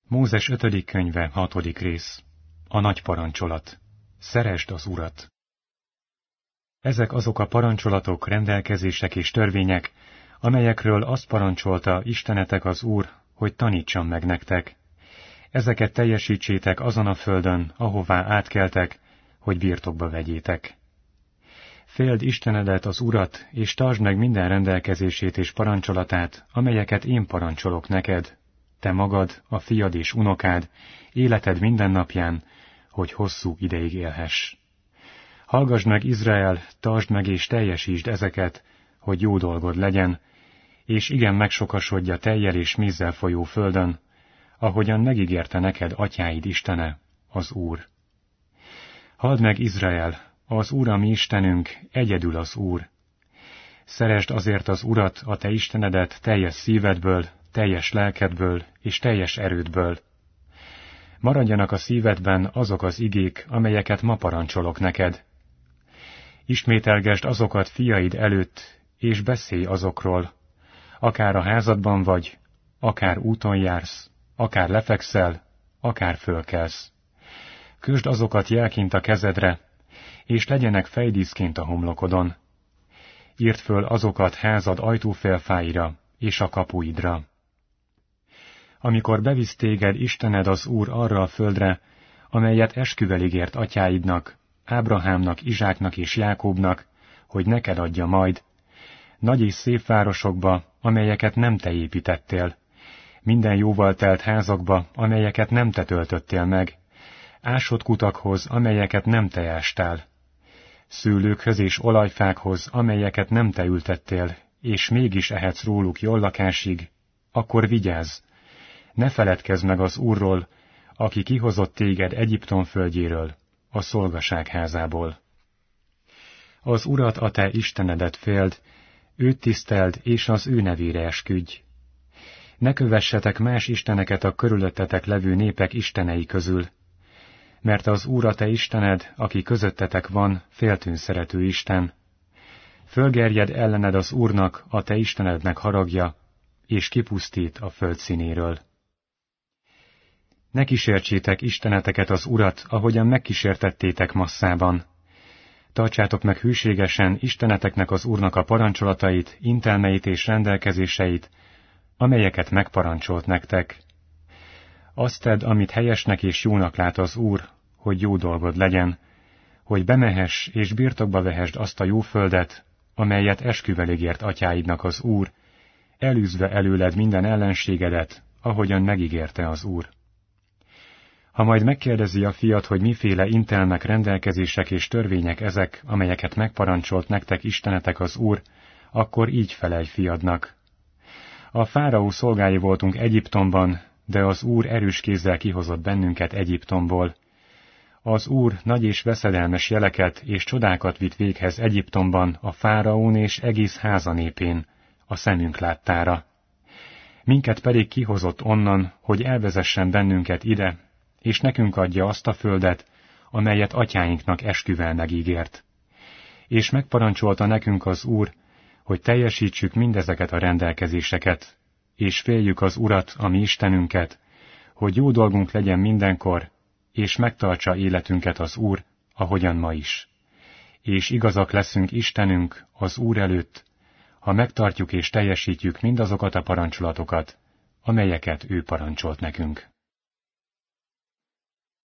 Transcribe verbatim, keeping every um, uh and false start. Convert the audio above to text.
Mózes ötödik könyve, hatodik rész. A nagy parancsolat. Szeresd az Urat. Ezek azok a parancsolatok, rendelkezések és törvények, amelyekről azt parancsolta Istenetek az Úr, hogy tanítsam meg nektek. Ezeket teljesítsétek azon a földön, ahová átkeltek, hogy birtokba vegyétek. Féld Istenedet, az Urat, és tartsd meg minden rendelkezését és parancsolatát, amelyeket én parancsolok neked, te magad, a fiad és unokád, életed minden napján, hogy hosszú ideig élhess. Hallgasd meg, Izrael, tartsd meg és teljesítsd ezeket, hogy jó dolgod legyen, és igen megsokasodj a tejjel és mézzel folyó földön, ahogyan megígérte neked atyáid Istene, az Úr. Halld meg, Izrael, az Úr a mi Istenünk, egyedül az Úr. Szeresd azért az Urat, a te Istenedet teljes szívedből, teljes lelkedből és teljes erődből. Maradjanak a szívedben azok az igék, amelyeket ma parancsolok neked. Ismételgesd azokat fiaid előtt, és beszélj azokról, akár a házadban vagy, akár úton jársz, akár lefekszel, akár fölkelsz. Kösd azokat jelként a kezedre, és legyenek fejdíszként a homlokodon. Írd föl azokat házad ajtófélfáira és a kapuidra. Amikor bevisz téged Istened az Úr arra a földre, amelyet esküvel ígért atyáidnak, Ábrahámnak, Izsáknak és Jákóbnak, hogy neked adja majd, nagy és szép városokba, amelyeket nem te építettél, minden jóval telt házakba, amelyeket nem te töltöttél meg, ásott kutakhoz, amelyeket nem te ástál, szőlőkhöz és olajfákhoz, amelyeket nem te ültettél, és mégis ehetsz róluk jól lakásig, akkor vigyázz, ne feledkezz meg az Úrról, aki kihozott téged Egyiptom földjéről, a szolgaság házából. Az Urat, a te Istenedet féld, őt tiszteld, és az ő nevére esküdj. Ne kövessetek más isteneket a körülöttetek levő népek istenei közül, mert az Úr a te Istened, aki közöttetek van, féltőn szerető Isten. Fölgerjed ellened az Úrnak, a te Istenednek haragja, és kipusztít a föld színéről. Ne kísértsétek Isteneteket az Urat, ahogyan megkísértettétek Masszában. Tartsátok meg hűségesen Isteneteknek az Úrnak a parancsolatait, intelmeit és rendelkezéseit, amelyeket megparancsolt nektek. Azt tedd, amit helyesnek és jónak lát az Úr, hogy jó dolgod legyen, hogy bemehess és birtokba vehesd azt a jó földet, amelyet esküvel ígért atyáidnak az Úr, elűzve előled minden ellenségedet, ahogyan megígérte az Úr. Ha majd megkérdezi a fiat, hogy miféle intelmek, rendelkezések és törvények ezek, amelyeket megparancsolt nektek Istenetek az Úr, akkor így felelj fiadnak. A fáraó szolgái voltunk Egyiptomban, de az Úr erős kézzel kihozott bennünket Egyiptomból. Az Úr nagy és veszedelmes jeleket és csodákat vitt véghez Egyiptomban a fáraón és egész háza népén, a szemünk láttára. Minket pedig kihozott onnan, hogy elvezessen bennünket ide, és nekünk adja azt a földet, amelyet atyáinknak esküvel megígért. És megparancsolta nekünk az Úr, hogy teljesítsük mindezeket a rendelkezéseket, és féljük az Urat, a mi Istenünket, hogy jó dolgunk legyen mindenkor, és megtartsa életünket az Úr, ahogyan ma is. És igazak leszünk Istenünk, az Úr előtt, ha megtartjuk és teljesítjük mindazokat a parancsolatokat, amelyeket ő parancsolt nekünk.